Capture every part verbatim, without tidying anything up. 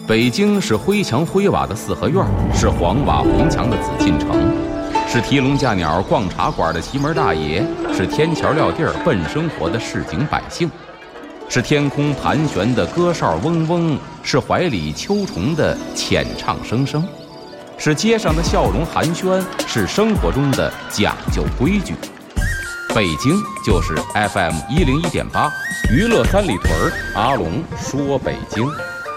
北京是灰墙灰瓦的四合院，是黄瓦红墙的紫禁城，是提笼架鸟逛茶馆的奇门大爷，是天桥撂地儿奔生活的市井百姓，是天空盘旋的歌哨嗡嗡，是怀里秋虫的浅唱声声，是街上的笑容寒暄，是生活中的讲究规矩。北京就是 F M 一零一点八，娱乐三里屯，阿龙说北京。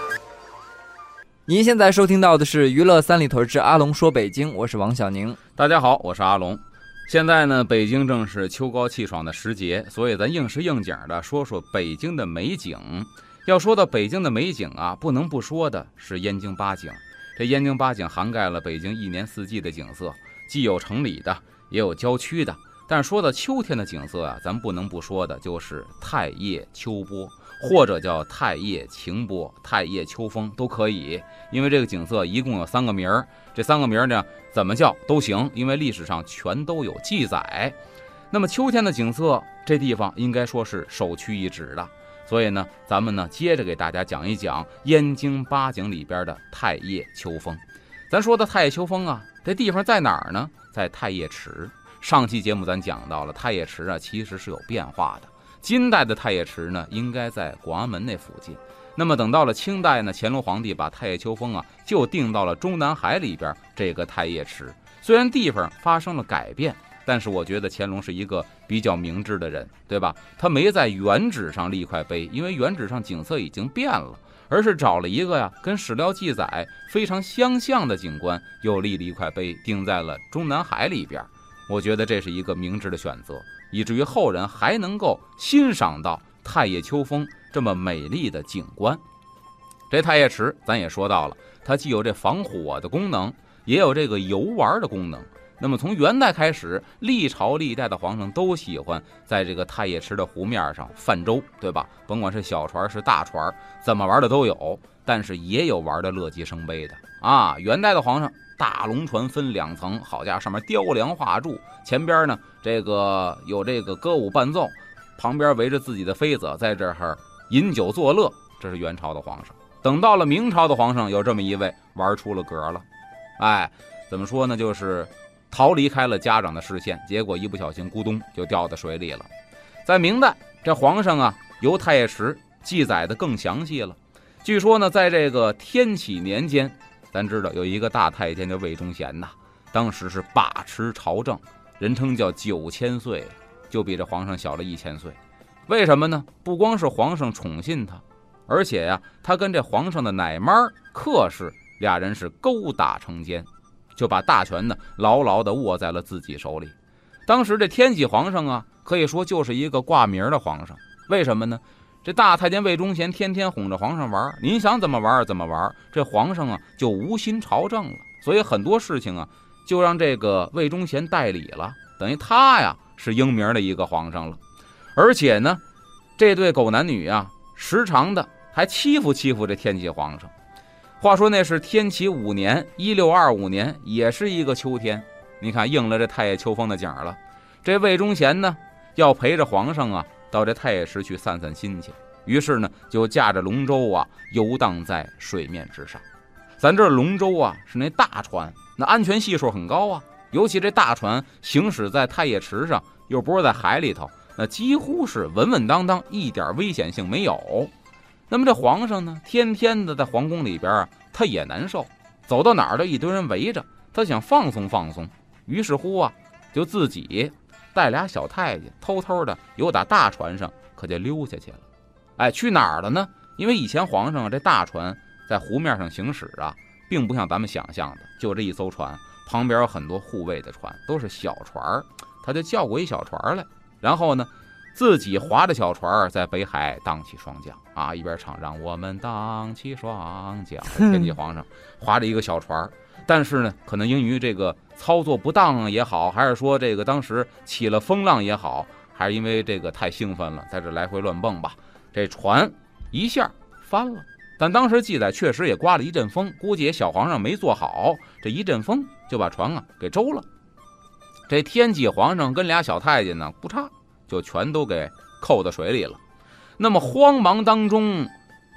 您现在收听到的是娱乐三里屯之阿龙说北京，我是王小宁。 大家好，我是阿龙。现在呢，北京正是秋高气爽的时节，所以咱应时应景的说说北京的美景。要说到北京的美景啊，不能不说的是燕京八景。这燕京八景涵盖了北京一年四季的景色，既有城里的，也有郊区的。但是说到秋天的景色啊，咱不能不说的就是太液秋波，或者叫太液晴波、太液秋风都可以。因为这个景色一共有三个名儿，这三个名儿呢怎么叫都行，因为历史上全都有记载。那么秋天的景色，这地方应该说是首屈一指的。所以呢，咱们呢接着给大家讲一讲燕京八景里边的太液秋风。咱说的太液秋风啊，这地方在哪儿呢？在太液池。上期节目咱讲到了太液池啊，其实是有变化的。金代的太液池呢，应该在广安门那附近。那么等到了清代呢，乾隆皇帝把太液秋风啊，就定到了中南海里边这个太液池。虽然地方发生了改变，但是我觉得乾隆是一个比较明智的人，对吧？他没在原址上立块碑，因为原址上景色已经变了，而是找了一个呀跟史料记载非常相像的景观，又立了一块碑，定在了中南海里边。我觉得这是一个明智的选择，以至于后人还能够欣赏到太液秋风这么美丽的景观。这太液池咱也说到了，它既有这防火的功能，也有这个游玩的功能。那么从元代开始，历朝历代的皇上都喜欢在这个太液池的湖面上泛舟，对吧？甭管是小船是大船，怎么玩的都有，但是也有玩的乐极生悲的啊。元代的皇上大龙船分两层，好家伙，上面雕梁画柱，前边呢这个有这个歌舞伴奏，旁边围着自己的妃子在这儿饮酒作乐，这是元朝的皇上。等到了明朝的皇上，有这么一位玩出了格了，哎，怎么说呢，就是逃离开了家长的视线，结果一不小心咕咚就掉到水里了。在明代，这皇上啊游太液池记载的更详细了。据说呢，在这个天启年间，咱知道有一个大太监叫魏忠贤呐，当时是把持朝政，人称叫九千岁，就比这皇上小了一千岁。为什么呢？不光是皇上宠信他，而且呀、啊，他跟这皇上的奶妈客氏俩人是勾搭成奸，就把大权呢牢牢地握在了自己手里。当时这天启皇上啊，可以说就是一个挂名的皇上。为什么呢？这大太监魏忠贤天天哄着皇上玩，您想怎么玩怎么玩，这皇上啊就无心朝政了，所以很多事情啊就让这个魏忠贤代理了，等于他呀是英明的一个皇上了。而且呢，这对狗男女啊，时常的还欺负欺负这天启皇上。话说那是天启五年一六二五年，也是一个秋天，你看应了这太液秋风的景了。这魏忠贤呢要陪着皇上啊到这太液池去散散心去，于是呢就驾着龙舟啊游荡在水面之上。咱这龙舟啊是那大船，那安全系数很高啊，尤其这大船行驶在太液池上，又不是在海里头，那几乎是稳稳当当，一点危险性没有。那么这皇上呢，天天的在皇宫里边啊，他也难受，走到哪儿都一堆人围着，他想放松放松，于是乎啊就自己带俩小太监偷偷的由打大船上可就溜下去了。哎，去哪儿了呢？因为以前皇上啊这大船在湖面上行驶啊，并不像咱们想象的就这一艘船，旁边有很多护卫的船，都是小船，他就叫过一小船来，然后呢自己划着小船在北海荡起双桨啊，一边唱让我们荡起双桨。天启皇上划着一个小船，但是呢可能因于这个操作不当也好，还是说这个当时起了风浪也好，还是因为这个太兴奋了，在这来回乱蹦吧，这船一下翻了。但当时记载确实也刮了一阵风，估计也小皇上没做好，这一阵风就把船啊给周了。这天启皇上跟俩小太监呢不差就全都给扣到水里了。那么慌忙当中，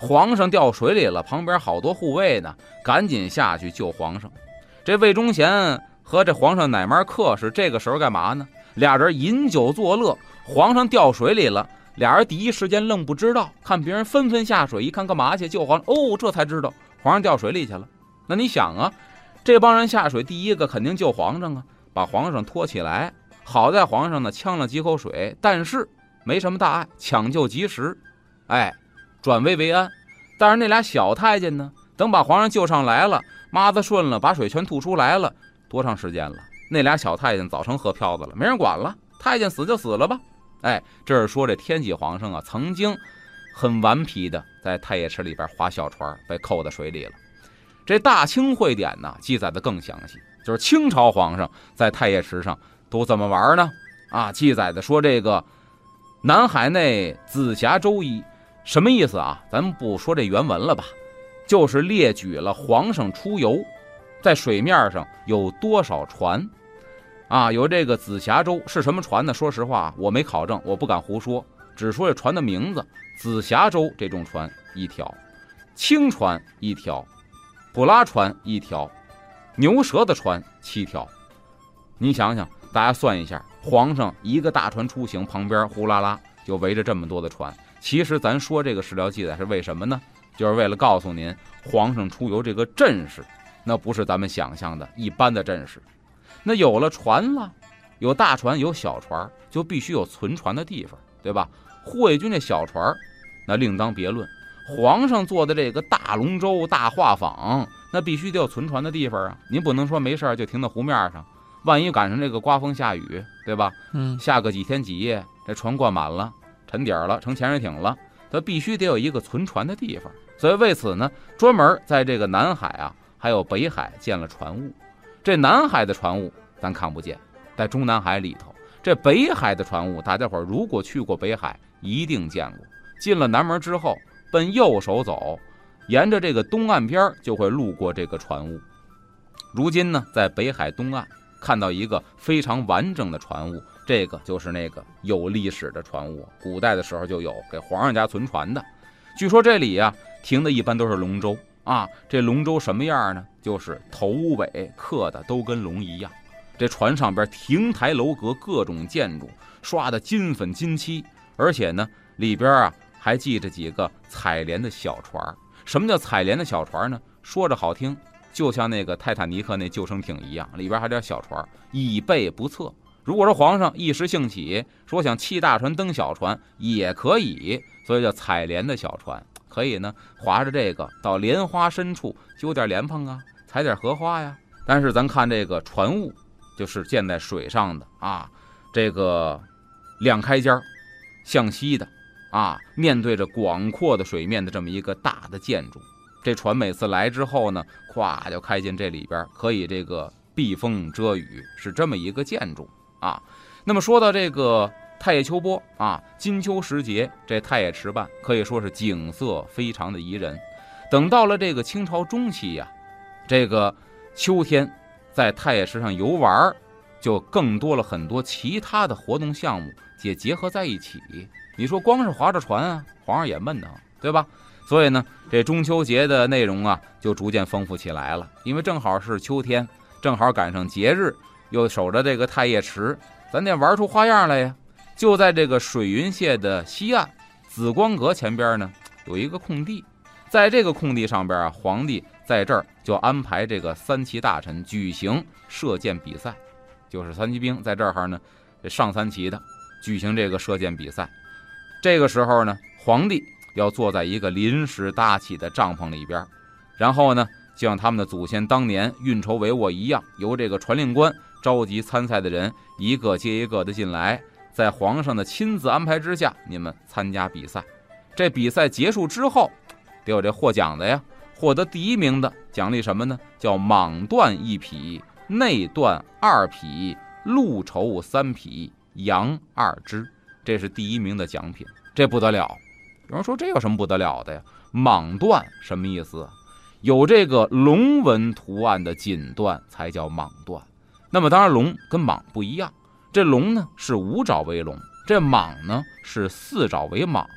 皇上掉水里了，旁边好多护卫呢，赶紧下去救皇上。这魏忠贤和这皇上乃门客是这个时候干嘛呢？俩人饮酒作乐，皇上掉水里了，俩人第一时间愣不知道，看别人纷纷下水，一看干嘛去？救皇上。哦，这才知道皇上掉水里去了。那你想啊，这帮人下水，第一个肯定救皇上啊，把皇上拖起来。好在皇上呢呛了几口水，但是没什么大碍，抢救及时，哎，转危为安。但是那俩小太监呢，等把皇上救上来了，妈子顺了，把水全吐出来了，多长时间了？那俩小太监早成喝漂子了，没人管了，太监死就死了吧。哎，这是说这天启皇上啊，曾经很顽皮的在太液池里边划小船，被扣在水里了。这大清会典呢记载的更详细，就是清朝皇上在太液池上都怎么玩呢？啊，记载的说这个南海内紫霞洲一，什么意思啊？咱们不说这原文了吧，就是列举了皇上出游在水面上有多少船啊，有这个紫霞洲是什么船呢？说实话我没考证，我不敢胡说，只说这船的名字。紫霞洲这种船一条，青船一条，普拉船一条，牛舌的船七条。你想想，大家算一下，皇上一个大船出行，旁边呼啦啦就围着这么多的船。其实咱说这个史料记载是为什么呢？就是为了告诉您，皇上出游这个阵势那不是咱们想象的一般的阵势。那有了船了，有大船有小船，就必须有存船的地方，对吧？护卫军这小船那另当别论，皇上坐的这个大龙舟大画舫，那必须得有存船的地方啊。您不能说没事就停到湖面上，万一赶上这个刮风下雨，对吧？ 嗯， 下个几天几夜，这船灌满了，沉底儿了，成潜水艇了，它必须得有一个存船的地方。所以为此呢，专门在这个南海啊还有北海建了船坞。这南海的船坞咱看不见，在中南海里头。这北海的船坞，大家伙如果去过北海一定见过。进了南门之后，奔右手走，沿着这个东岸边就会路过这个船坞。如今呢，在北海东岸看到一个非常完整的船坞，这个就是那个有历史的船坞，古代的时候就有给皇上家存船的。据说这里啊停的一般都是龙舟啊，这龙舟什么样呢？就是头尾刻的都跟龙一样。这船上边亭台楼阁各种建筑刷的金粉金漆，而且呢里边啊还系着几个采莲的小船。什么叫采莲的小船呢？说着好听，就像那个泰坦尼克那救生艇一样，里边还有点小船，以备不测。如果说皇上一时兴起说想弃大船登小船也可以，所以叫采莲的小船。可以呢划着这个到莲花深处揪点莲蓬啊，采点荷花呀。但是咱看这个船坞就是建在水上的啊，这个两开间向西的啊，面对着广阔的水面的这么一个大的建筑。这船每次来之后呢，咵就开进这里边，可以这个避风遮雨，是这么一个建筑啊。那么说到这个太液秋波啊，金秋时节这太液池畔可以说是景色非常的宜人。等到了这个清朝中期呀、啊，这个秋天在太液池上游玩，就更多了很多其他的活动项目也结合在一起。你说光是划着船啊，皇上也闷得慌，对吧？所以呢，这中秋节的内容啊就逐渐丰富起来了。因为正好是秋天，正好赶上节日，又守着这个太液池，咱得玩出花样来呀。就在这个水云榭的西岸紫光阁前边呢有一个空地，在这个空地上边啊，皇帝在这儿就安排这个三旗大臣举行射箭比赛，就是三旗兵在这儿呢上三旗的举行这个射箭比赛。这个时候呢，皇帝要坐在一个临时搭起的帐篷里边，然后呢就像他们的祖先当年运筹帷幄一样，由这个传令官召集参赛的人一个接一个的进来，在皇上的亲自安排之下，你们参加比赛。这比赛结束之后得有这获奖的呀，获得第一名的奖励什么呢？叫蟒缎一匹，内缎二匹，鹿绸三匹，羊二只，这是第一名的奖品。这不得了。有人说这有什么不得了的呀？蟒缎什么意思？有这个龙纹图案的锦缎才叫蟒缎。那么当然龙跟蟒不一样，这龙呢是五爪为龙，这蟒呢是四爪为蟒。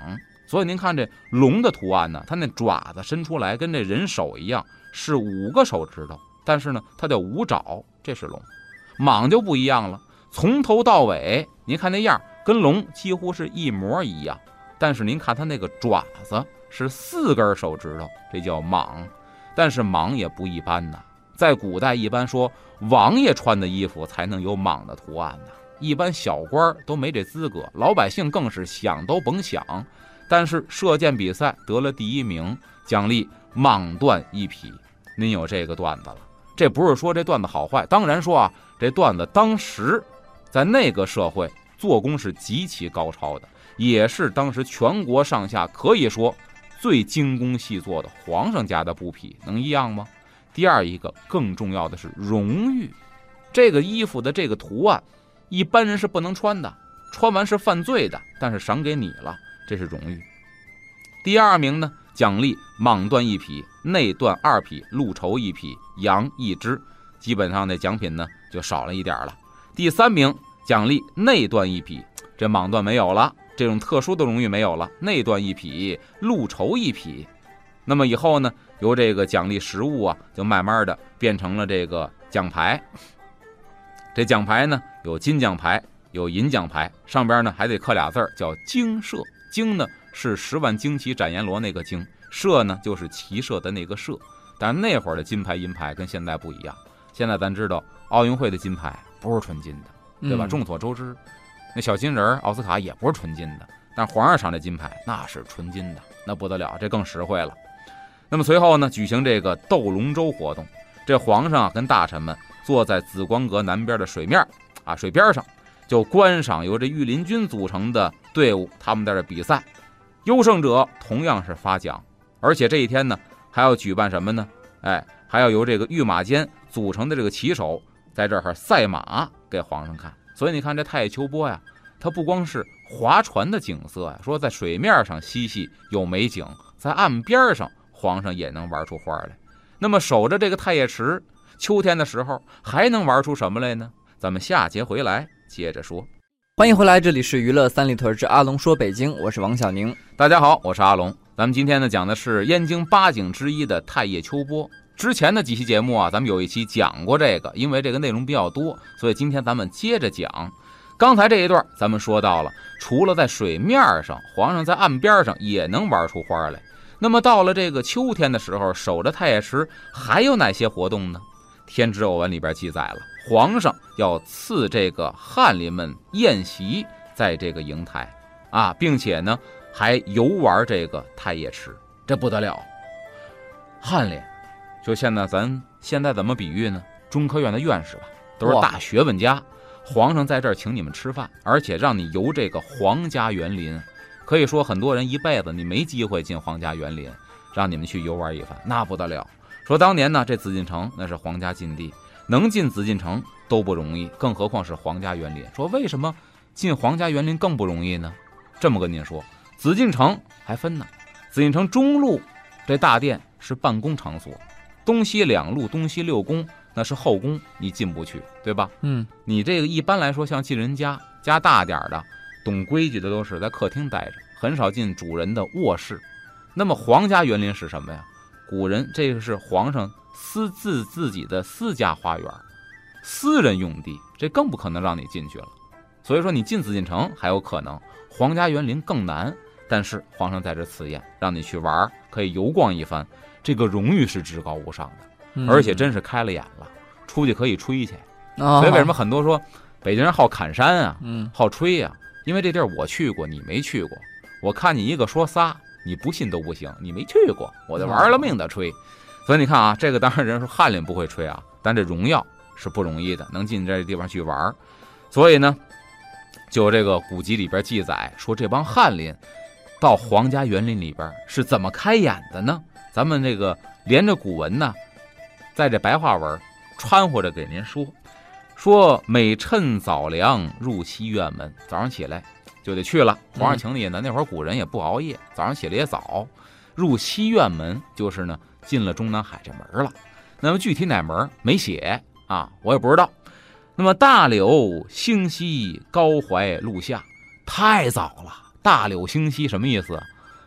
所以您看这龙的图案呢，它那爪子伸出来跟这人手一样，是五个手指头，但是呢它叫五爪，这是龙。蟒就不一样了，从头到尾您看那样跟龙几乎是一模一样，但是您看它那个爪子是四根手指头，这叫蟒。但是蟒也不一般呐，在古代一般说王爷穿的衣服才能有蟒的图案呢，一般小官都没这资格，老百姓更是想都甭想。但是射箭比赛得了第一名，奖励蟒缎一匹。您有这个段子了，这不是说这段子好坏，当然说啊，这段子当时在那个社会做工是极其高超的，也是当时全国上下可以说最精工细作的皇上家的布匹，能一样吗？第二一个更重要的是荣誉，这个衣服的这个图案一般人是不能穿的，穿完是犯罪的，但是赏给你了，这是荣誉。第二名呢，奖励蟒缎一匹，内缎二匹，鹿绸一匹，羊一只，基本上那奖品呢就少了一点了。第三名奖励内缎一匹，这蟒缎没有了，这种特殊的荣誉没有了，内缎一匹，鹿绸一匹。那么以后呢，由这个奖励实物啊，就慢慢的变成了这个奖牌。这奖牌呢，有金奖牌，有银奖牌，上边呢还得刻俩字叫精射。精呢是十万旌旗斩阎罗那个精，射呢就是骑射的那个射。但是那会儿的金牌银牌跟现在不一样，现在咱知道奥运会的金牌不是纯金的，对吧？嗯、众所周知，那小金人奥斯卡也不是纯金的，但皇上赏这金牌那是纯金的，那不得了，这更实惠了。那么随后呢，举行这个斗龙舟活动，这皇上跟大臣们坐在紫光阁南边的水面啊水边上，就观赏由这御林军组成的队伍，他们在这比赛，优胜者同样是发奖，而且这一天呢还要举办什么呢？哎，还要由这个御马监组成的这个骑手在这儿赛马给皇上看。所以你看这太液秋波呀，它不光是划船的景色呀，说在水面上嬉戏有美景，在岸边上皇上也能玩出花来。那么守着这个太液池，秋天的时候还能玩出什么来呢？咱们下节回来接着说。 欢迎回来，这里是娱乐三里屯之阿龙说北京，我是王小宁。 大家好，我是阿龙。咱们今天呢讲的是燕京八景之一的太液秋波。之前的几期节目啊，咱们有一期讲过这个，因为这个内容比较多，所以今天咱们接着讲。刚才这一段咱们说到了，除了在水面上，皇上在岸边上也能玩出花来。那么到了这个秋天的时候，守着太液池还有哪些活动呢？天之偶文里边记载了，皇上要赐这个翰林们宴席在这个瀛台啊，并且呢还游玩这个太液池，这不得了。翰林就现在咱现在怎么比喻呢？中科院的院士吧，都是大学问家，皇上在这儿请你们吃饭，而且让你游这个皇家园林，可以说很多人一辈子你没机会进皇家园林，让你们去游玩一番，那不得了。说当年呢，这紫禁城那是皇家禁地，能进紫禁城都不容易，更何况是皇家园林。说为什么进皇家园林更不容易呢？这么跟您说，紫禁城还分呢，紫禁城中路这大殿是办公场所，东西两路东西六宫那是后宫，你进不去，对吧？嗯，你这个一般来说像进人家家大点的懂规矩的都是在客厅待着，很少进主人的卧室。那么皇家园林是什么呀？古人这个是皇上私自自己的私家花园，私人用地，这更不可能让你进去了。所以说你进紫禁城还有可能，皇家园林更难。但是皇上在这赐宴，让你去玩，可以游逛一番，这个荣誉是至高无上的，嗯、而且真是开了眼了，出去可以吹去。哦、所以为什么很多说北京人好砍山啊，嗯、好吹啊？因为这地儿我去过，你没去过。我看你一个说仨，你不信都不行，你没去过，我就玩了命的吹。所以你看啊，这个当然人说翰林不会吹啊，但这荣耀是不容易的，能进这地方去玩。所以呢，就这个古籍里边记载说，这帮翰林到皇家园林里边是怎么开眼的呢？咱们这个连着古文呢，在这白话文穿和着给您说。说每趁早凉入西院门，早上起来就得去了，皇上请你呢。那会儿古人也不熬夜，早上起来也早，入西院门就是呢进了中南海这门了。那么具体哪门没写啊，我也不知道。那么大柳星稀，高怀路下，太早了。大柳星稀什么意思？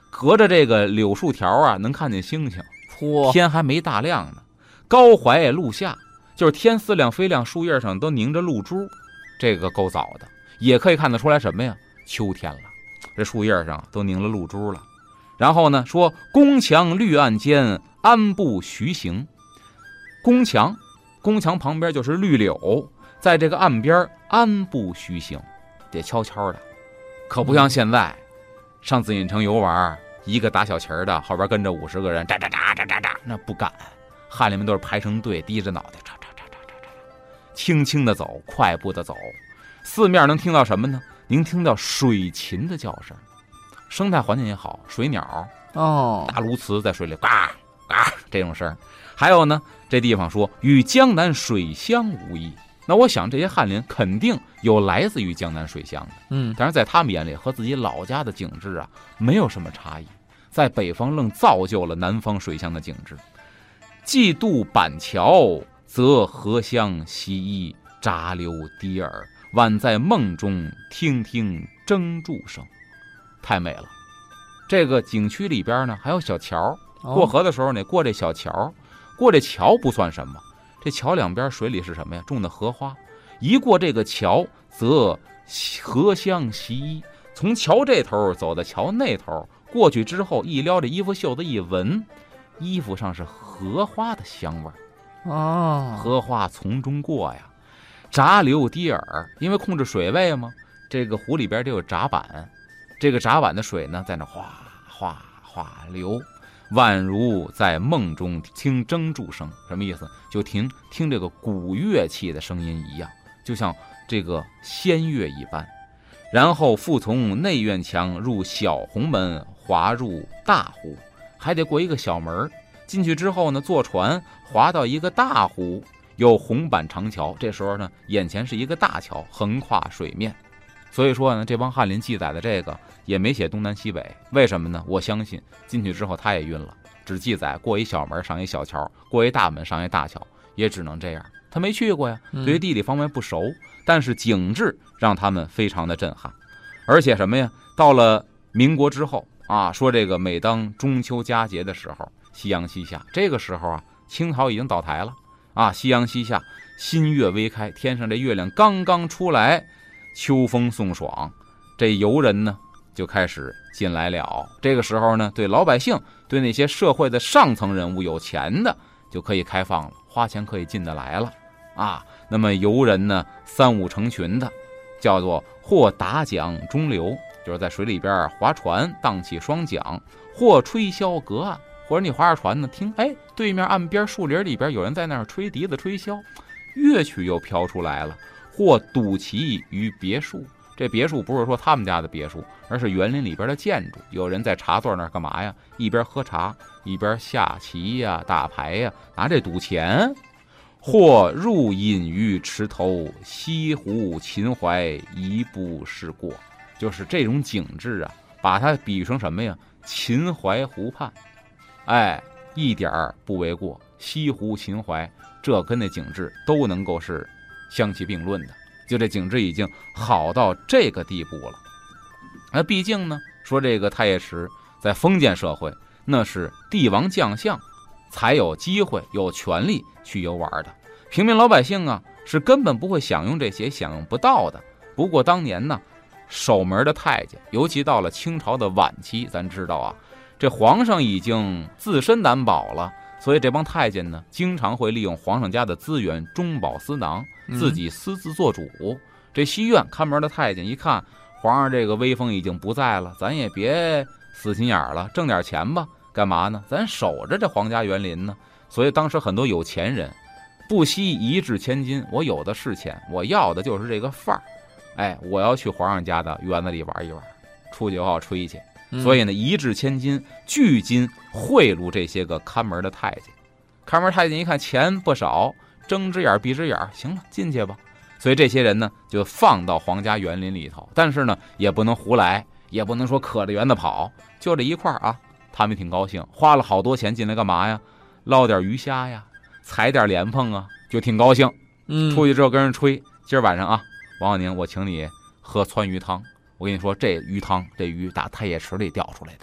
隔着这个柳树条啊，能看见星星。 嚯， 天还没大亮呢，高怀露下，就是天似亮非亮，树叶上都凝着露珠，这个够早的。也可以看得出来什么呀？秋天了，这树叶上都凝了露珠了。然后呢，说宫墙绿岸间，安步徐行。宫墙，宫墙旁边就是绿柳，在这个岸边安步徐行，得悄悄的，可不像现在，上紫禁城游玩，一个打小旗的后边跟着五十个人，喳喳喳喳喳喳，那不敢。汉人们都是排成队，低着脑袋，喳喳喳喳喳喳，轻轻的走，快步的走。四面能听到什么呢？您听到水禽的叫声，生态环境也好，水鸟哦， 大鸬鹚在水里嘎嘎这种声。还有呢，这地方说与江南水乡无异。那我想这些翰林肯定有来自于江南水乡的， 嗯， 但是在他们眼里和自己老家的景致啊没有什么差异，在北方愣造就了南方水乡的景致。既渡板桥，则荷香习意，杂流低耳，宛在梦中听听争柱声，太美了。这个景区里边呢还有小桥，过河的时候呢过这小桥，过这桥不算什么，这桥两边水里是什么呀？种的荷花。一过这个桥，则荷香习衣。从桥这头走到桥那头，过去之后一撩这衣服袖子一闻，衣服上是荷花的香味儿。 哦， 荷花从中过呀。闸流低耳，因为控制水位嘛，这个湖里边得有闸板，这个闸板的水呢在那哗哗哗流，宛如在梦中听筝柱声。什么意思？就听听这个古乐器的声音一样，就像这个仙乐一般。然后复从内院墙入小红门，滑入大湖，还得过一个小门，进去之后呢，坐船滑到一个大湖，有红板长桥。这时候呢，眼前是一个大桥，横跨水面。所以说呢，这帮翰林记载的这个也没写东南西北，为什么呢？我相信进去之后他也晕了，只记载过一小门上一小桥，过一大门上一大桥，也只能这样。他没去过呀，对于地理方面不熟，但是景致让他们非常的震撼。而且什么呀？到了民国之后啊，说这个每当中秋佳节的时候，夕阳西下，这个时候啊，清朝已经倒台了啊，夕阳西下，新月微开，天上这月亮刚刚出来，秋风送爽，这游人呢就开始进来了。这个时候呢，对老百姓，对那些社会的上层人物有钱的就可以开放了，花钱可以进得来了啊。那么游人呢三五成群的，叫做或打桨中流，就是在水里边划船荡起双桨，或吹箫隔岸，或者你划着船呢，听哎对面岸边树林里边有人在那儿吹笛子吹箫，乐曲又飘出来了。或赌棋于别墅，这别墅不是说他们家的别墅，而是园林里边的建筑，有人在茶座那儿干嘛呀？一边喝茶一边下棋呀打牌呀，拿这赌钱。或入隐于池头，西湖秦淮一步是过，就是这种景致啊，把它比喻成什么呀？秦淮湖畔，哎，一点儿不为过。西湖秦淮，这跟那景致都能够是相提并论的，就这景致已经好到这个地步了。那毕竟呢，说这个太液池在封建社会，那是帝王将相才有机会有权利去游玩的，平民老百姓啊是根本不会享用这些，享用不到的。不过当年呢，守门的太监，尤其到了清朝的晚期，咱知道啊，这皇上已经自身难保了，所以这帮太监呢，经常会利用皇上家的资源中饱私囊，自己私自做主。嗯、这西院看门的太监一看皇上这个威风已经不在了，咱也别死心眼了，挣点钱吧。干嘛呢？咱守着这皇家园林呢。所以当时很多有钱人不惜一掷千金，我有的是钱，我要的就是这个范儿。哎，我要去皇上家的园子里玩一玩，出去好吹去。所以呢，一掷千金，巨金贿赂这些个看门的太监。看门太监一看钱不少，睁只眼闭只眼，行了，进去吧。所以这些人呢，就放到皇家园林里头，但是呢，也不能胡来，也不能说可着园子跑，就这一块啊。他们挺高兴，花了好多钱进来干嘛呀？捞点鱼虾呀，采点莲蓬啊，就挺高兴。嗯，出去之后跟人吹，今儿晚上啊，王小宁，我请你喝川鱼汤。我跟你说，这鱼汤，这鱼打太液池里钓出来的，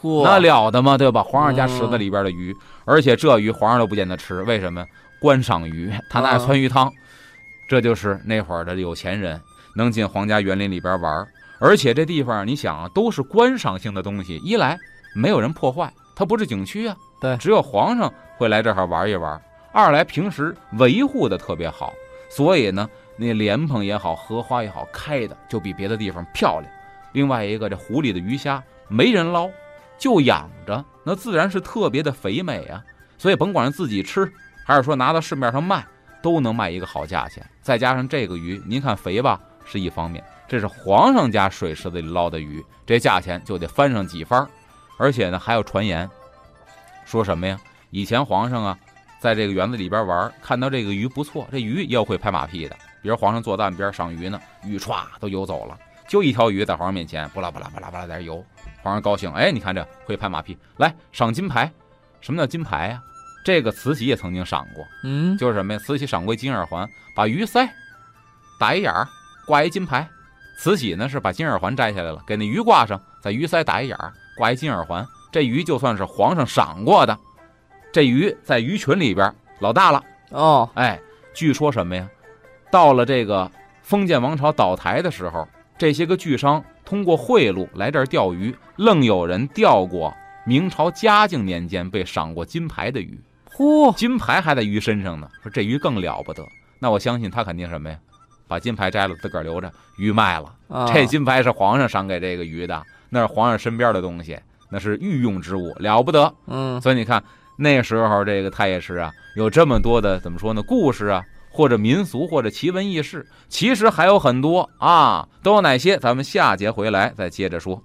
那了得吗？对吧？皇上家池子里边的鱼，嗯、而且这鱼皇上都不见得吃，为什么？观赏鱼，他那汆鱼汤。啊，这就是那会儿的有钱人能进皇家园林里边玩，而且这地方你想啊，都是观赏性的东西，一来没有人破坏，它不是景区啊， 对， 只有皇上会来这儿玩一玩；二来平时维护的特别好，所以呢，那莲蓬也好，荷花也好，开的就比别的地方漂亮。另外一个，这湖里的鱼虾没人捞，就养着，那自然是特别的肥美啊。所以甭管是自己吃，还是说拿到市面上卖，都能卖一个好价钱。再加上这个鱼，您看肥吧是一方面，这是皇上家水池子里捞的鱼，这价钱就得翻上几番。而且呢，还有传言说什么呀？以前皇上啊，在这个园子里边玩，看到这个鱼不错，这鱼也会拍马屁的。比如皇上坐岸边赏鱼呢，鱼歘都游走了，就一条鱼在皇上面前，不啦不啦不啦不啦在这游。皇上高兴，哎，你看这会拍马屁，来赏金牌。什么叫金牌呀？这个慈禧也曾经赏过，嗯，就是什么呀？慈禧赏过金耳环，把鱼鳃打一眼儿，挂一金牌。慈禧呢是把金耳环摘下来了，给那鱼挂上，在鱼鳃打一眼儿，挂一金耳环。这鱼就算是皇上赏过的，这鱼在鱼群里边老大了哦。哎，据说什么呀？到了这个封建王朝倒台的时候，这些个巨商通过贿赂来这儿钓鱼，愣有人钓过明朝嘉靖年间被赏过金牌的鱼。嚯，金牌还在鱼身上呢，说这鱼更了不得。那我相信他肯定什么呀？把金牌摘了自个儿留着，鱼卖了。啊、这金牌是皇上赏给这个鱼的，那是皇上身边的东西，那是御用之物，了不得。嗯，所以你看那时候这个太液池啊，有这么多的怎么说呢？故事啊，或者民俗，或者奇闻异事，其实还有很多啊，都有哪些？咱们下节回来再接着说。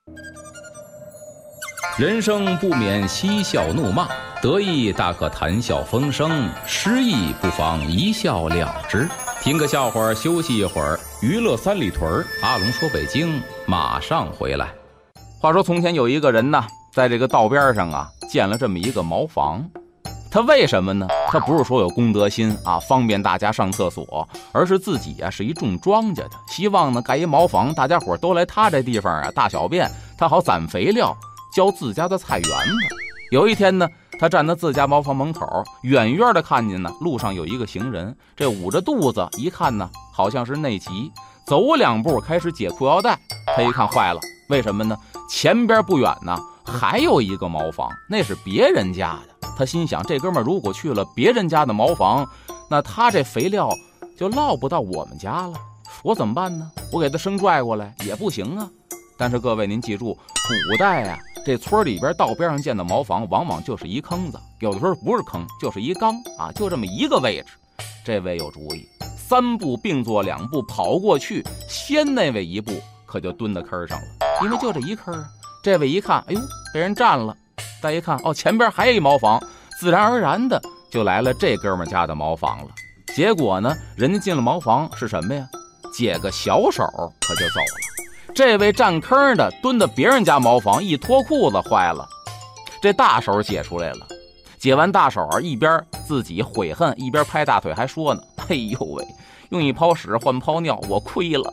人生不免嬉笑怒骂，得意大可谈笑风生，失意不妨一笑了之。听个笑话休息一会儿，娱乐三里屯，阿龙说北京马上回来。 话说从前有一个人呢，在这个道边上啊建了这么一个茅房。他为什么呢？他不是说有公德心啊，方便大家上厕所，而是自己啊是一种庄稼的，希望呢盖一茅房，大家伙都来他这地方啊大小便，他好攒肥料，浇自家的菜园子。有一天呢，他站在自家茅房门口，远远的看见呢路上有一个行人，这捂着肚子，一看呢好像是内急，走两步开始解裤腰带。他一看坏了，为什么呢？前边不远呢还有一个茅房，那是别人家的。他心想，这哥们如果去了别人家的茅房，那他这肥料就落不到我们家了，我怎么办呢？我给他生拽过来也不行啊。但是各位您记住，古代啊这村里边道边上建的茅房往往就是一坑子，有的时候不是坑就是一缸啊，就这么一个位置。这位有主意，三步并作两步跑过去，先那位一步可就蹲在坑上了，因为就这一坑啊。这位一看，哎呦，被人占了。再一看，哦，前边还有一茅房，自然而然的就来了这哥们家的茅房了。结果呢，人家进了茅房是什么呀？解个小手可就走了。这位占坑的蹲到别人家茅房，一脱裤子坏了，这大手解出来了。解完大手，一边自己悔恨，一边拍大腿还说呢：“哎呦喂，用一泡屎换泡尿，我亏了。”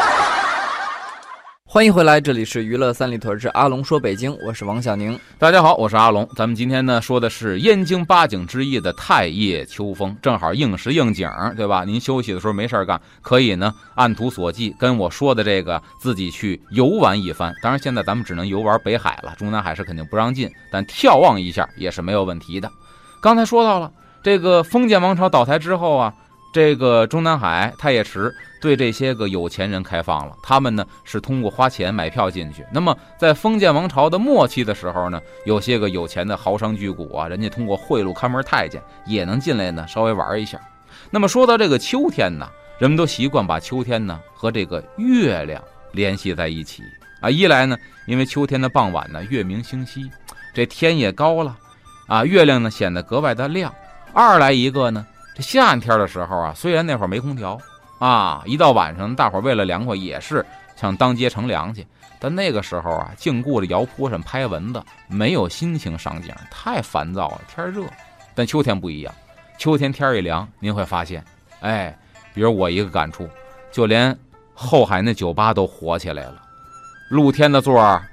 欢迎回来，这里是娱乐三里屯之阿龙说北京，我是王小宁。 大家好，我是阿龙。咱们今天呢说的是燕京八景之一的太液秋风，正好应时应景，对吧？您休息的时候没事干，可以呢按图索骥，跟我说的这个自己去游玩一番。当然现在咱们只能游玩北海了，中南海是肯定不让进，但眺望一下也是没有问题的。刚才说到了这个封建王朝倒台之后啊，这个中南海太液池对这些个有钱人开放了，他们呢是通过花钱买票进去。那么在封建王朝的末期的时候呢，有些个有钱的豪商巨贾啊，人家通过贿赂看门太监也能进来呢稍微玩一下。那么说到这个秋天呢，人们都习惯把秋天呢和这个月亮联系在一起啊。一来呢，因为秋天的傍晚呢月明星稀，这天也高了啊，月亮呢显得格外的亮。二来一个呢，这夏天的时候啊，虽然那会儿没空调啊，一到晚上大伙儿为了凉快也是想当街乘凉去，但那个时候啊，净顾着窑坡上拍蚊子，没有心情上景，太烦躁了，天热。但秋天不一样，秋天天一凉，您会发现，哎，比如我一个感触，就连后海那酒吧都火起来了，露天的座儿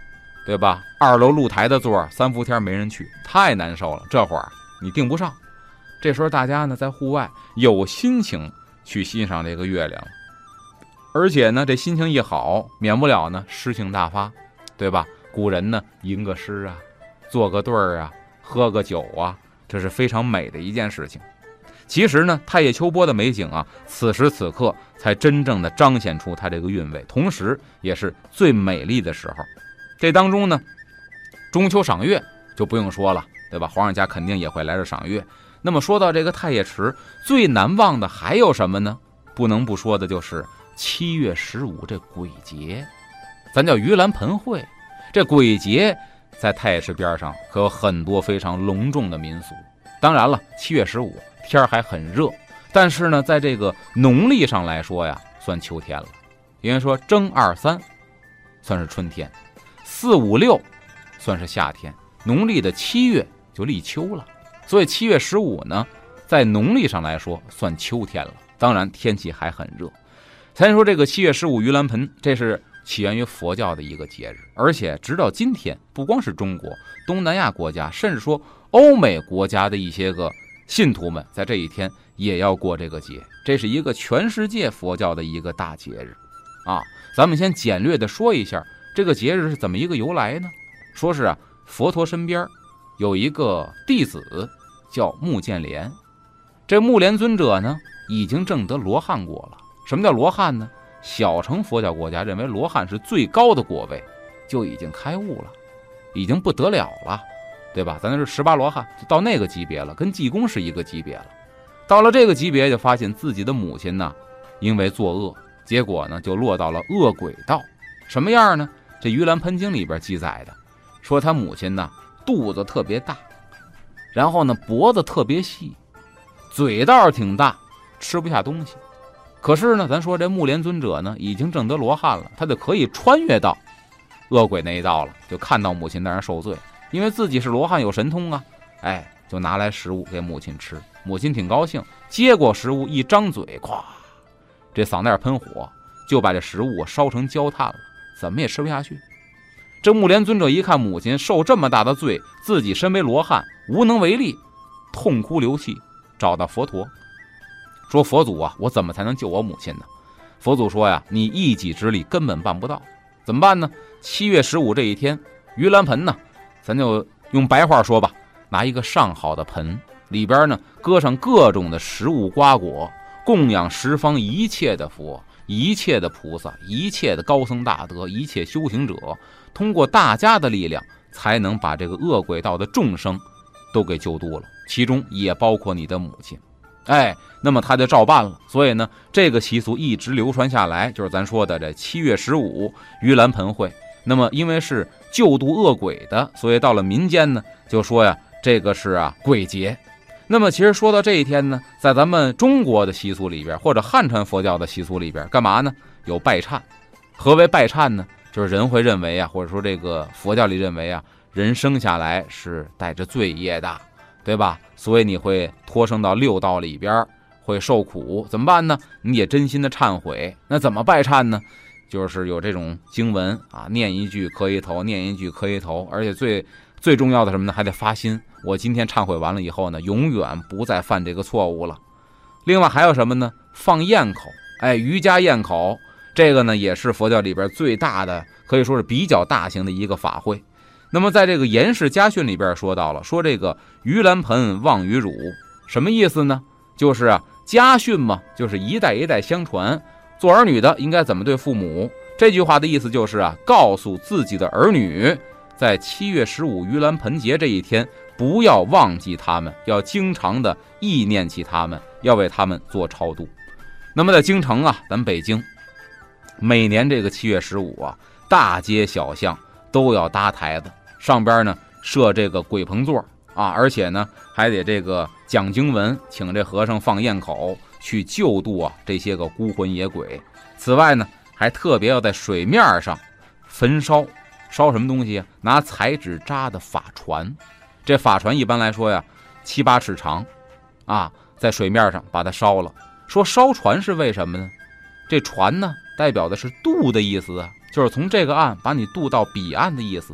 对吧？二楼露台的座三伏天没人去，太难受了，这会儿你订不上。这时候大家呢在户外有心情去欣赏这个月亮了，而且呢这心情一好，免不了呢诗兴大发，对吧？古人呢吟个诗啊，做个对儿啊，喝个酒啊，这是非常美的一件事情。其实呢太液秋波的美景啊，此时此刻才真正的彰显出它这个韵味，同时也是最美丽的时候。这当中呢中秋赏月就不用说了，对吧？皇上家肯定也会来这赏月。那么说到这个太液池，最难忘的还有什么呢？不能不说的就是七月十五这鬼节，咱叫盂兰盆会。这鬼节在太液池边上可有很多非常隆重的民俗。当然了，七月十五天还很热，但是呢在这个农历上来说呀，算秋天了。因为说正二三算是春天，四五六算是夏天，农历的七月就立秋了。所以七月十五呢在农历上来说算秋天了，当然天气还很热。咱说这个七月十五盂兰盆，这是起源于佛教的一个节日，而且直到今天不光是中国，东南亚国家甚至说欧美国家的一些个信徒们在这一天也要过这个节，这是一个全世界佛教的一个大节日啊。咱们先简略的说一下这个节日是怎么一个由来呢？说是啊佛陀身边有一个弟子叫目犍连，这目连尊者呢已经证得罗汉果了。什么叫罗汉呢？小乘佛教国家认为罗汉是最高的果位，就已经开悟了，已经不得了了，对吧？咱那是十八罗汉，就到那个级别了，跟济公是一个级别了。到了这个级别，就发现自己的母亲呢因为作恶，结果呢就落到了恶鬼道。什么样呢？这盂兰盆经里边记载的，说他母亲呢肚子特别大，然后呢脖子特别细，嘴倒是挺大，吃不下东西。可是呢咱说这目连尊者呢已经证得罗汉了，他就可以穿越到恶鬼那一道了，就看到母亲在那受罪，因为自己是罗汉有神通啊，哎，就拿来食物给母亲吃。母亲挺高兴，接过食物一张嘴，咵，这嗓子眼喷火，就把这食物烧成焦炭了，怎么也吃不下去。这目连尊者一看母亲受这么大的罪，自己身为罗汉无能为力，痛哭流涕，找到佛陀说，佛祖啊，我怎么才能救我母亲呢？佛祖说呀，你一己之力根本办不到，怎么办呢？七月十五这一天，盂兰盆呢，咱就用白话说吧，拿一个上好的盆，里边呢搁上各种的食物瓜果，供养十方一切的佛，一切的菩萨，一切的高僧大德，一切修行者，通过大家的力量才能把这个恶鬼道的众生都给救度了，其中也包括你的母亲。哎，那么他就照办了。所以呢这个习俗一直流传下来，就是咱说的这七月十五盂兰盆会。那么因为是救度恶鬼的，所以到了民间呢就说呀这个是啊鬼节。那么其实说到这一天呢，在咱们中国的习俗里边，或者汉传佛教的习俗里边，干嘛呢？有拜忏。何为拜忏呢？就是人会认为啊，或者说这个佛教里认为啊，人生下来是带着罪业的，对吧？所以你会托生到六道里边，会受苦，怎么办呢？你也真心的忏悔。那怎么拜忏呢？就是有这种经文啊，念一句磕一头，念一句磕一头，而且最最重要的什么呢？还得发心，我今天忏悔完了以后呢，永远不再犯这个错误了。另外还有什么呢？放焰口，哎，瑜伽焰口，这个呢也是佛教里边最大的，可以说是比较大型的一个法会。那么在这个严氏家训里边说到了，说这个盂兰盆望于汝，什么意思呢？就是啊家训嘛，就是一代一代相传，做儿女的应该怎么对父母。这句话的意思就是啊，告诉自己的儿女，在七月十五盂兰盆节这一天，不要忘记他们，要经常的忆念起他们，要为他们做超度。那么在京城啊，咱北京每年这个七月十五啊，大街小巷都要搭台子，上边呢设这个鬼棚座啊，而且呢还得这个讲经文，请这和尚放焰口，去救度啊这些个孤魂野鬼。此外呢，还特别要在水面上焚烧，烧什么东西啊？拿彩纸扎的法船。这法船一般来说呀，七八尺长，啊，在水面上把它烧了。说烧船是为什么呢？这船呢，代表的是渡的意思啊，就是从这个岸把你渡到彼岸的意思。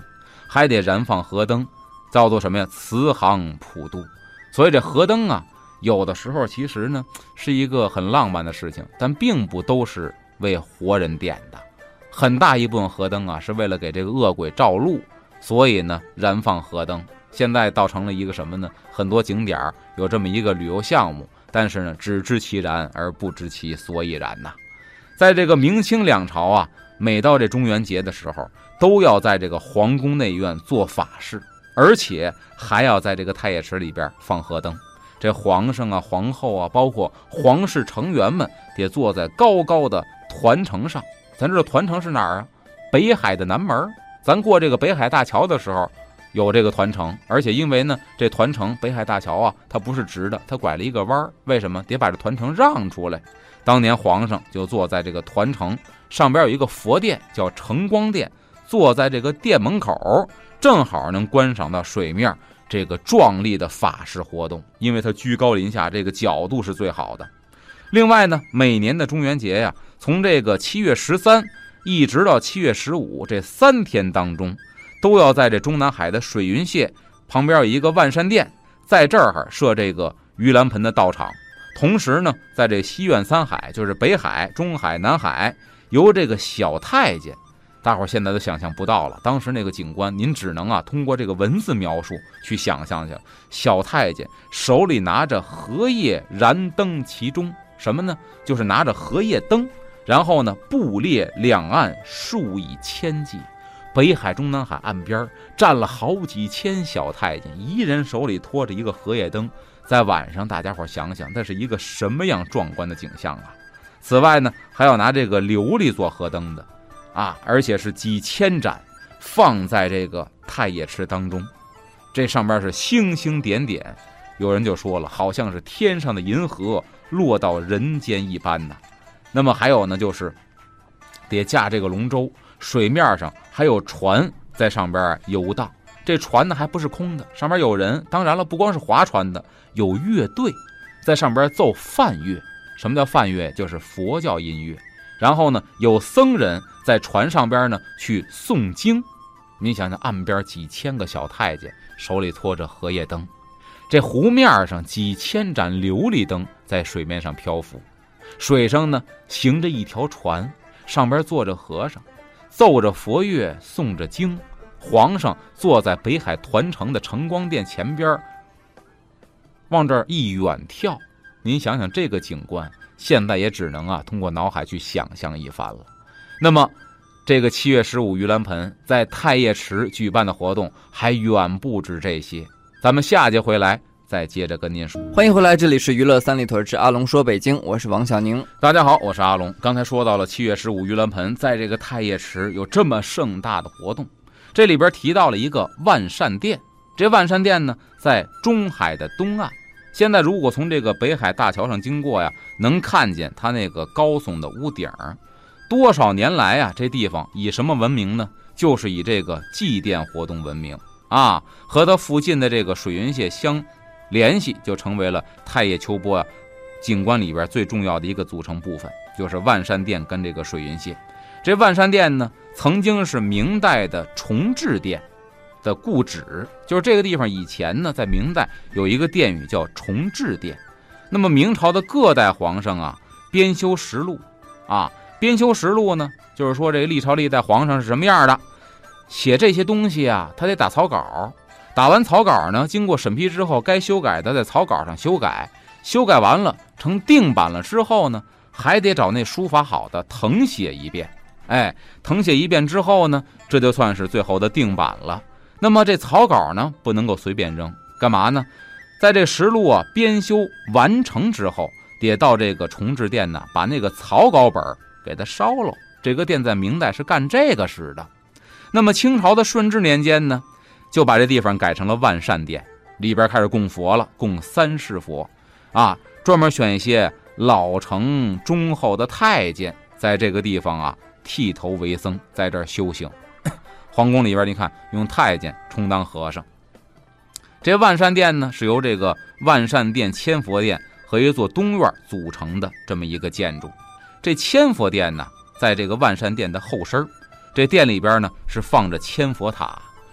还得燃放河灯，叫做什么呀？慈航普渡。所以这河灯啊，有的时候其实呢是一个很浪漫的事情，但并不都是为活人点的。很大一部分河灯啊是为了给这个恶鬼照路，所以呢燃放河灯。现在倒成了一个什么呢？很多景点有这么一个旅游项目，但是呢只知其然而不知其所以然呐。在这个明清两朝啊，每到这中元节的时候，都要在这个皇宫内院做法事，而且还要在这个太液池里边放河灯。这皇上啊、皇后啊，包括皇室成员们，得坐在高高的团城上。咱知道团城是哪儿啊？北海的南门。咱过这个北海大桥的时候，有这个团城，而且因为呢，这团城北海大桥啊，它不是直的，它拐了一个弯。为什么？得把这团城让出来。当年皇上就坐在这个团城上边，有一个佛殿叫承光殿，坐在这个殿门口，正好能观赏到水面这个壮丽的法事活动，因为它居高临下，这个角度是最好的。另外呢，每年的中元节呀，从这个七月十三一直到七月十五这三天当中，都要在这中南海的水云榭旁边有一个万善殿，在这儿设这个盂兰盆的道场。同时呢，在这西苑三海，就是北海、中海、南海，由这个小太监，大伙儿现在都想象不到了，当时那个景观您只能啊通过这个文字描述去想象去了。小太监手里拿着荷叶燃灯其中，什么呢？就是拿着荷叶灯，然后呢布列两岸数以千计，北海中南海岸边站了好几千小太监，一人手里拖着一个荷叶灯。在晚上大家伙想想，那是一个什么样壮观的景象啊！此外呢，还要拿这个琉璃做河灯的啊，而且是几千盏放在这个太液池当中，这上边是星星点点，有人就说了，好像是天上的银河落到人间一般呐。那么还有呢，就是得驾这个龙舟，水面上还有船在上边游荡。这船呢还不是空的，上面有人，当然了，不光是划船的，有乐队在上边奏梵乐。什么叫梵乐？就是佛教音乐。然后呢，有僧人在船上边呢去诵经。你想想，岸边几千个小太监手里拖着荷叶灯，这湖面上几千盏琉璃灯在水面上漂浮，水上呢行着一条船，上边坐着和尚，奏着佛乐，诵着经。皇上坐在北海团城的承光殿前边，往这儿一远眺，您想想这个景观，现在也只能啊通过脑海去想象一番了。那么这个七月十五盂兰盆在太液池举办的活动还远不止这些，咱们下节回来再接着跟您说。 欢迎回来，这里是娱乐三里屯之阿龙说北京，我是王小宁。 大家好，我是阿龙。刚才说到了七月十五盂兰盆在这个太液池有这么盛大的活动，这里边提到了一个万善殿。这万善殿呢在中海的东岸，现在如果从这个北海大桥上经过呀，能看见它那个高耸的屋顶。多少年来啊，这地方以什么闻名呢？就是以这个祭奠活动闻名啊，和它附近的这个水云榭相联系，就成为了太液秋波啊景观里边最重要的一个组成部分，就是万善殿跟这个水云榭。这万善殿呢曾经是明代的崇智殿的故址，就是这个地方以前呢在明代有一个殿宇叫崇智殿。那么明朝的各代皇上啊编修实录啊，编修实录呢就是说这个历朝历代皇上是什么样的，写这些东西啊他得打草稿，打完草稿呢经过审批之后，该修改的在草稿上修改，修改完了成定版了之后呢，还得找那书法好的誊写一遍。哎，誊写一遍之后呢，这就算是最后的定版了。那么这草稿呢不能够随便扔，干嘛呢？在这实录啊编修完成之后，得到这个崇智殿呢把那个草稿本给它烧了。这个殿在明代是干这个事的。那么清朝的顺治年间呢，就把这地方改成了万善殿，里边开始供佛了，供三世佛啊，专门选一些老成忠厚的太监在这个地方啊剃头为僧，在这儿修行。皇宫里边你看用太监充当和尚。这万善殿呢是由这个万善殿千佛殿和一座东院组成的这么一个建筑。这千佛殿呢在这个万善殿的后身，这殿里边呢是放着千佛塔，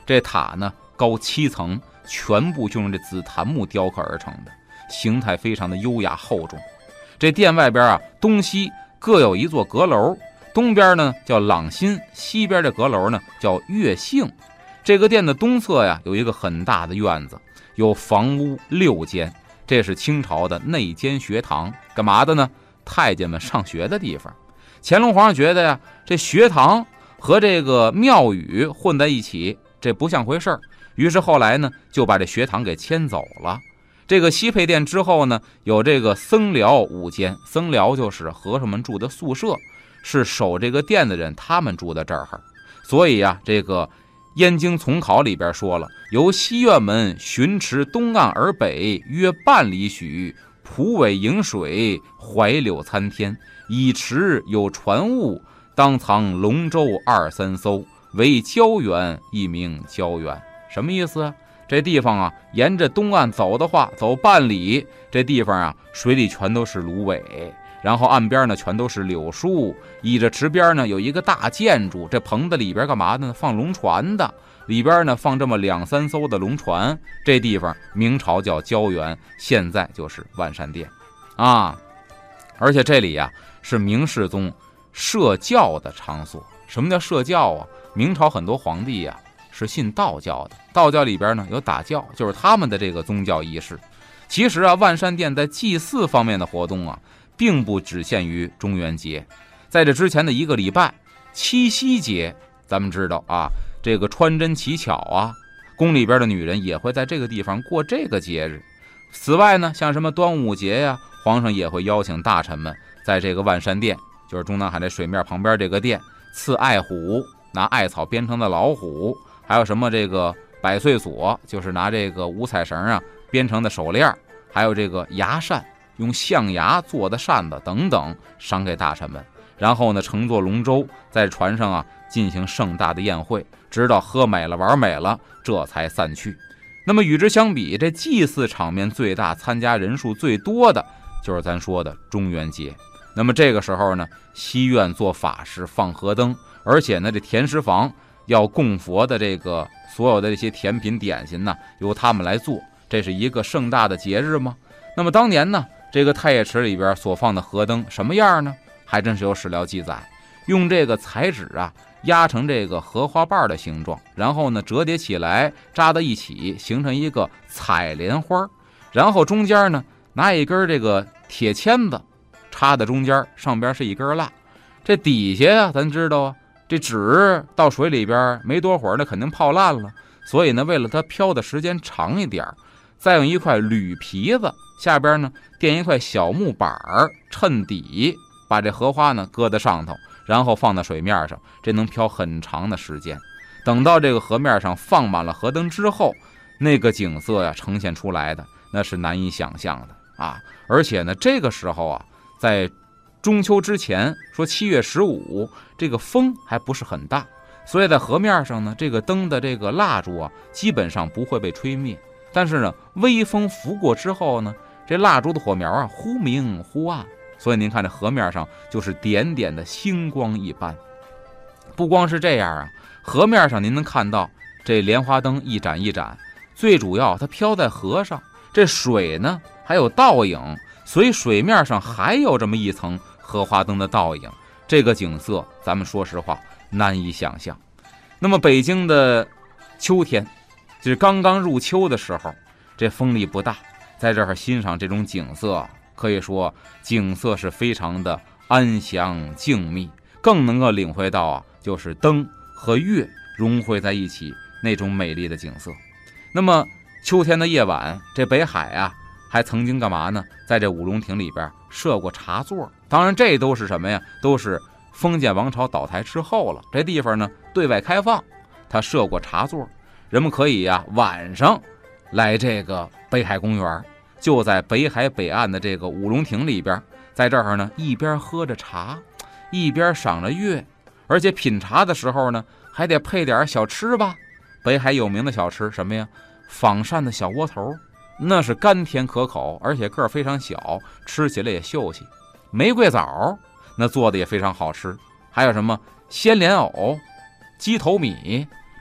这塔呢高七层，全部就用这紫檀木雕刻而成的，形态非常的优雅厚重。这殿外边啊，东西各有一座阁楼，东边呢叫朗心，西边这阁楼呢叫悦兴。这个殿的东侧呀有一个很大的院子，有房屋六间，这是清朝的内监学堂，干嘛的呢？太监们上学的地方。乾隆皇上觉得呀，这学堂和这个庙宇混在一起，这不像回事儿，于是后来呢就把这学堂给迁走了。这个西配殿之后呢，有这个僧寮五间，僧寮就是和尚们住的宿舍，是守这个殿的人他们住在这儿。所以啊，这个燕京从考里边说了，由西院门巡池东岸而北约半里许，蒲苇迎水，槐柳参天，以池有船坞，当藏龙舟二三艘，为胶原，一名胶原。什么意思啊？这地方啊，沿着东岸走的话，走半里，这地方啊，水里全都是芦苇，然后岸边呢全都是柳树，依着池边呢有一个大建筑，这棚子里边干嘛的呢？放龙船的，里边呢放这么两三艘的龙船。这地方明朝叫胶原，现在就是万善殿啊。而且这里呀、啊、是明世宗设教的场所。什么叫设教啊？明朝很多皇帝呀、啊是信道教的，道教里边呢有打教，就是他们的这个宗教仪式。其实啊，万善殿在祭祀方面的活动啊，并不只限于中元节。在这之前的一个礼拜，七夕节，咱们知道啊，这个穿针乞巧啊，宫里边的女人也会在这个地方过这个节日。此外呢，像什么端午节呀、啊，皇上也会邀请大臣们在这个万善殿，就是中南海这水面旁边这个殿，赐艾虎，拿艾草编成的老虎。还有什么这个百岁锁，就是拿这个五彩绳啊编成的手链，还有这个牙扇，用象牙做的扇子等等，赏给大臣们。然后呢，乘坐龙舟在船上啊进行盛大的宴会，直到喝美了玩美了，这才散去。那么与之相比，这祭祀场面最大、参加人数最多的，就是咱说的中元节。那么这个时候呢，西院做法事放河灯，而且呢，这甜食房要供佛的这个所有的这些甜品点心呢，由他们来做，这是一个盛大的节日吗？那么当年呢，这个太液池里边所放的河灯什么样呢？还真是有史料记载，用这个彩纸啊压成这个荷花瓣的形状，然后呢折叠起来扎在一起，形成一个彩莲花，然后中间呢拿一根这个铁签子插在中间，上边是一根蜡，这底下呀、啊、咱知道啊，这纸到水里边没多会儿，那肯定泡烂了，所以呢，为了它飘的时间长一点，再用一块铝皮子下边呢垫一块小木板儿衬底，把这荷花呢搁在上头，然后放在水面上，这能飘很长的时间。等到这个河面上放满了河灯之后，那个景色呀呈现出来的那是难以想象的啊！而且呢，这个时候啊，在中秋之前，说七月十五，这个风还不是很大，所以在河面上呢，这个灯的这个蜡烛啊，基本上不会被吹灭。但是呢，微风拂过之后呢，这蜡烛的火苗啊，忽明忽暗，所以您看这河面上就是点点的星光一般。不光是这样啊，河面上您能看到这莲花灯一盏一盏，最主要它飘在河上，这水呢还有倒影，所以水面上还有这么一层荷花灯的倒影，这个景色咱们说实话难以想象。那么北京的秋天，就是刚刚入秋的时候，这风力不大，在这儿欣赏这种景色，可以说景色是非常的安详静谧，更能够领会到啊，就是灯和月融汇在一起那种美丽的景色。那么秋天的夜晚，这北海啊还曾经干嘛呢？在这五龙亭里边设过茶座，当然这都是什么呀？都是封建王朝倒台之后了。这地方呢对外开放，他设过茶座，人们可以呀、啊、晚上来这个北海公园，就在北海北岸的这个五龙亭里边，在这儿呢一边喝着茶，一边赏着月，而且品茶的时候呢还得配点小吃吧。北海有名的小吃什么呀？仿膳的小窝头，那是甘甜可口，而且个儿非常小，吃起来也秀气。玫瑰枣那做的也非常好吃，还有什么鲜莲藕、鸡头米，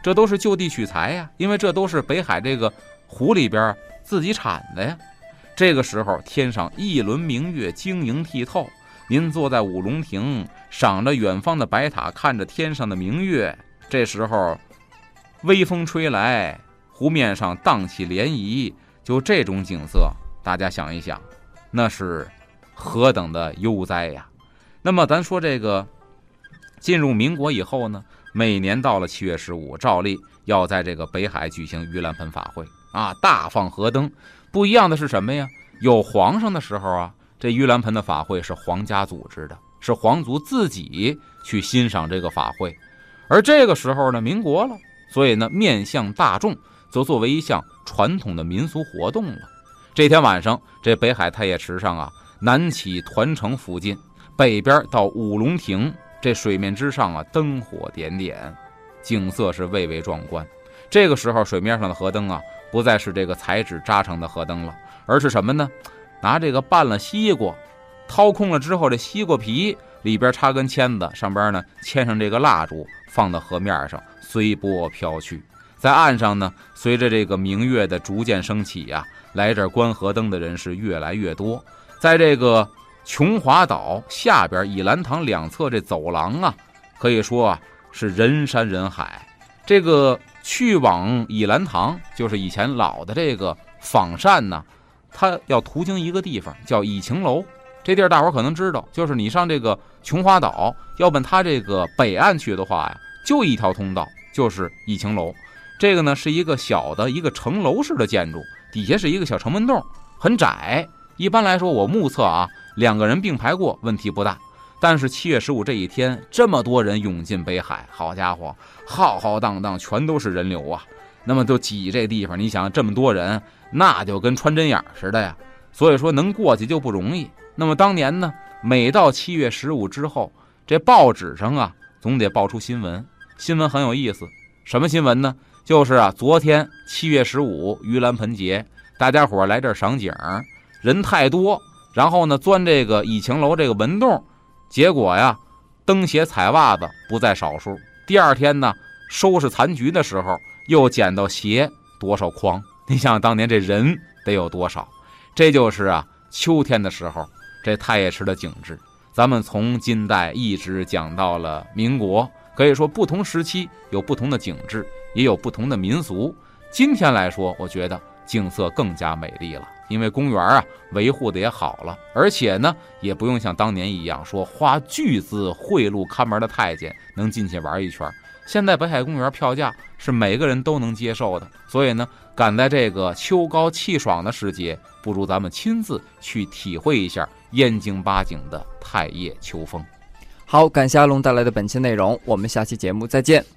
这都是就地取材呀，因为这都是北海这个湖里边自己产的呀。这个时候天上一轮明月，晶莹剔透，您坐在五龙亭，赏着远方的白塔，看着天上的明月，这时候微风吹来，湖面上荡起涟漪，就这种景色，大家想一想，那是何等的悠哉呀。那么咱说这个进入民国以后呢，每年到了七月十五，照例要在这个北海举行盂兰盆法会啊，大放河灯。不一样的是什么呀？有皇上的时候啊，这盂兰盆的法会是皇家组织的，是皇族自己去欣赏这个法会。而这个时候呢，民国了，所以呢，面向大众，则作为一项传统的民俗活动了。这天晚上，这北海太液池上啊，南起团城附近，北边到五龙亭，这水面之上啊，灯火点点，景色是蔚为壮观。这个时候，水面上的河灯啊，不再是这个彩纸扎成的河灯了，而是什么呢？拿这个拌了西瓜，掏空了之后，这西瓜皮里边插根签子，上边呢牵上这个蜡烛，放到河面上，随波飘去。在岸上呢，随着这个明月的逐渐升起啊，来这儿观河灯的人是越来越多。在这个琼华岛下边倚兰堂两侧这走廊啊，可以说啊是人山人海。这个去往倚兰堂，就是以前老的这个仿膳呢，它要途经一个地方叫倚晴楼。这地儿大伙可能知道，就是你上这个琼华岛要奔它这个北岸去的话呀，就一条通道，就是倚晴楼。这个呢是一个小的一个城楼式的建筑，底下是一个小城门洞，很窄。一般来说我目测啊，两个人并排过问题不大。但是七月十五这一天，这么多人涌进北海，好家伙，浩浩荡荡，全都是人流啊。那么就挤这地方，你想这么多人，那就跟穿针眼似的呀。所以说能过去就不容易。那么当年呢，每到七月十五之后，这报纸上啊，总得报出新闻。新闻很有意思，什么新闻呢？就是啊，昨天七月十五盂兰盆节，大家伙来这儿赏景，人太多，然后呢钻这个倚晴楼这个门洞。结果呀，蹬鞋踩袜子不在少数。第二天呢，收拾残局的时候，又捡到鞋多少筐？你想想当年这人得有多少？这就是啊，秋天的时候这太液池的景致。咱们从近代一直讲到了民国，可以说不同时期有不同的景致，也有不同的民俗。今天来说，我觉得景色更加美丽了。因为公园啊维护的也好了，而且呢也不用像当年一样说花巨资贿赂看门的太监能进去玩一圈。现在北海公园票价是每个人都能接受的，所以呢赶在这个秋高气爽的时节，不如咱们亲自去体会一下燕京八景的太液秋风。 好，感谢阿龙带来的本期内容，我们下期节目再见。